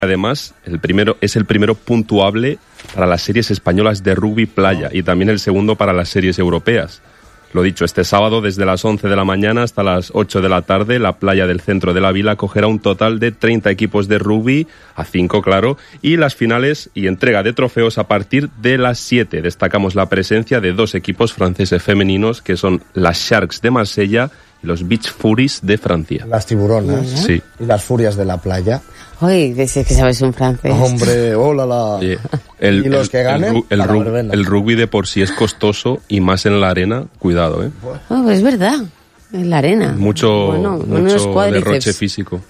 Además, es el primero puntuable para las series españolas de rugby playa y también el segundo para las series europeas. Lo dicho, este sábado desde las 11 de la mañana hasta las 8 de la tarde, la playa del centro de la vila acogerá un total de 30 equipos de rugby, a 5 claro, y las finales y entrega de trofeos a partir de las 7. Destacamos la presencia de 2 equipos franceses femeninos, que son las Sharks de Marsella y los Beach Furies de Francia. Las tiburonas. Sí. Y las furias de la playa. Uy, es que sabes un francés. Hombre, hola la. Oye, y los que ganen, el rugby de por sí es costoso y más en la arena, cuidado, ¿eh? Oh, pues es verdad, en la arena. Mucho derroche físico.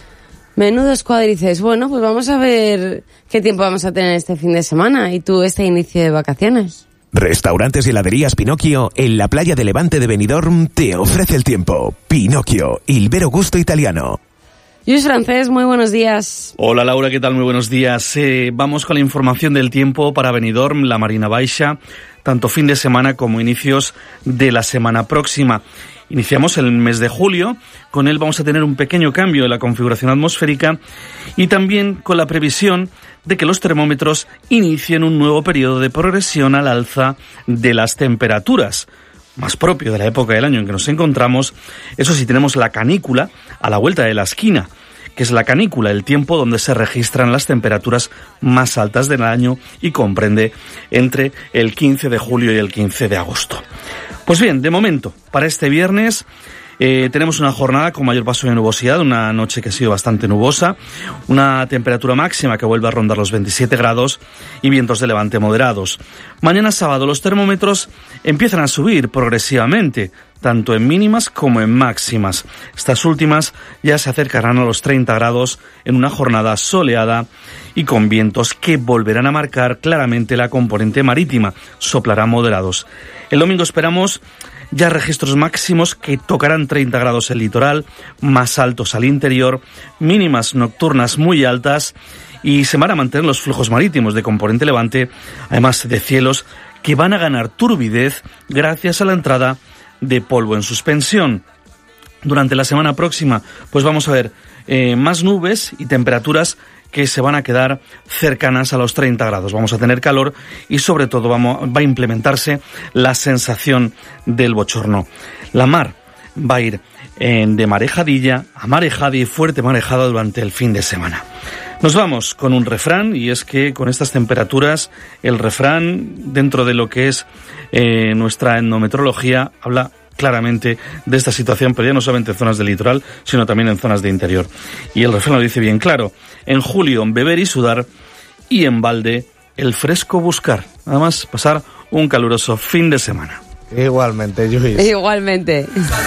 Menudos cuádriceps. Bueno, pues vamos a ver qué tiempo vamos a tener este fin de semana y tú este inicio de vacaciones. Restaurantes y heladerías Pinocchio en la playa de Levante de Benidorm te ofrece el tiempo. Pinocchio, il vero gusto italiano. Lluís Francés, muy buenos días. Hola Laura, ¿qué tal? Muy buenos días. Vamos con la información del tiempo para Benidorm, la Marina Baixa, tanto fin de semana como inicios de la semana próxima. Iniciamos el mes de julio, con él vamos a tener un pequeño cambio en la configuración atmosférica y también con la previsión de que los termómetros inicien un nuevo periodo de progresión al alza de las temperaturas. Más propio de la época del año en que nos encontramos. Eso sí, tenemos la canícula a la vuelta de la esquina, que es la canícula, el tiempo donde se registran las temperaturas más altas del año y comprende entre el 15 de julio y el 15 de agosto. Pues bien, de momento, para este viernes tenemos una jornada con mayor paso de nubosidad, una noche que ha sido bastante nubosa, una temperatura máxima que vuelve a rondar los 27 grados y vientos de levante moderados. Mañana sábado los termómetros empiezan a subir progresivamente, tanto en mínimas como en máximas. Estas últimas ya se acercarán a los 30 grados en una jornada soleada y con vientos que volverán a marcar claramente la componente marítima, soplarán moderados. El domingo esperamos ya registros máximos que tocarán 30 grados el litoral, más altos al interior, mínimas nocturnas muy altas y se van a mantener los flujos marítimos de componente levante, además de cielos que van a ganar turbidez gracias a la entrada de polvo en suspensión. Durante la semana próxima, pues vamos a ver más nubes y temperaturas que se van a quedar cercanas a los 30 grados. Vamos a tener calor y sobre todo va a implementarse la sensación del bochorno. La mar va a ir de marejadilla a marejada y fuerte marejada durante el fin de semana. Nos vamos con un refrán, y es que con estas temperaturas el refrán, dentro de lo que es nuestra etnometeorología, habla claramente de esta situación, pero ya no solamente en zonas del litoral, sino también en zonas de interior. Y el refrán lo dice bien claro: en julio beber y sudar, y en balde el fresco buscar. Además, pasar un caluroso fin de semana. Igualmente, Lluís. Igualmente.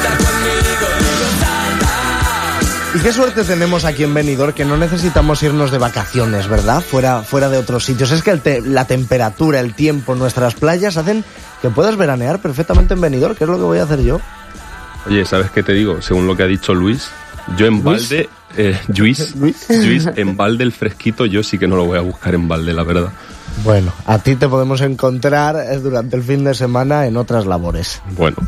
Y qué suerte tenemos aquí en Benidorm, que no necesitamos irnos de vacaciones, ¿verdad? Fuera de otros sitios. Es que la temperatura, el tiempo, nuestras playas hacen que puedas veranear perfectamente en Benidorm, que es lo que voy a hacer yo. Oye, ¿sabes qué te digo? Según lo que ha dicho Luis, yo en balde, Lluís, en balde el fresquito, yo sí que no lo voy a buscar en balde, la verdad. Bueno, a ti te podemos encontrar durante el fin de semana en otras labores. Bueno.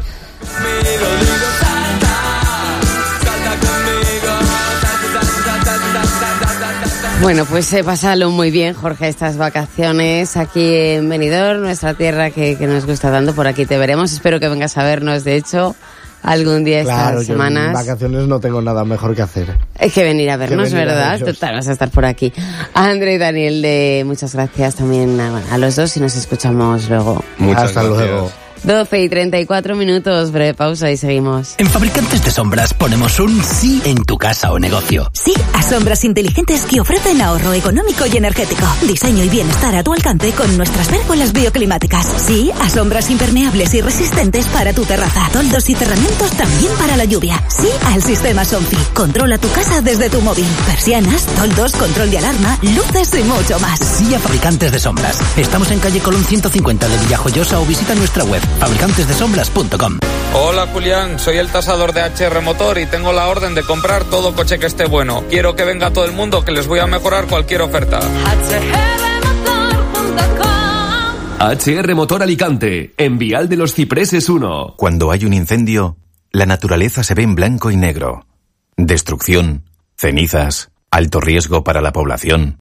Bueno, pues pásalo muy bien, Jorge, estas vacaciones aquí en Benidorm, nuestra tierra que nos gusta tanto. Por aquí te veremos, espero que vengas a vernos, de hecho, algún día estas semanas. Claro, en vacaciones no tengo nada mejor que hacer. Hay que venir a vernos, ¿verdad? Total, vas a estar por aquí. André y Daniel, muchas gracias también a los dos y nos escuchamos luego. Hasta luego. 12:34, breve pausa y seguimos. En Fabricantes de Sombras ponemos un sí en tu casa o negocio. Sí a sombras inteligentes que ofrecen ahorro económico y energético. Diseño y bienestar a tu alcance con nuestras pérgolas bioclimáticas. Sí a sombras impermeables y resistentes para tu terraza. Toldos y cerramientos también para la lluvia. Sí al sistema Somfy. Controla tu casa desde tu móvil. Persianas, toldos, control de alarma, luces y mucho más. Sí a Fabricantes de Sombras. Estamos en calle Colón 150 de Villajoyosa o visita nuestra web fabricantesdesombras.com. Hola Julián, soy el tasador de HR Motor y tengo la orden de comprar todo coche que esté bueno. Quiero que venga todo el mundo, que les voy a mejorar cualquier oferta. HR Motor Alicante, en Vial de los Cipreses 1. Cuando hay un incendio, la naturaleza se ve en blanco y negro. Destrucción, cenizas, ¿Alto riesgo para la población?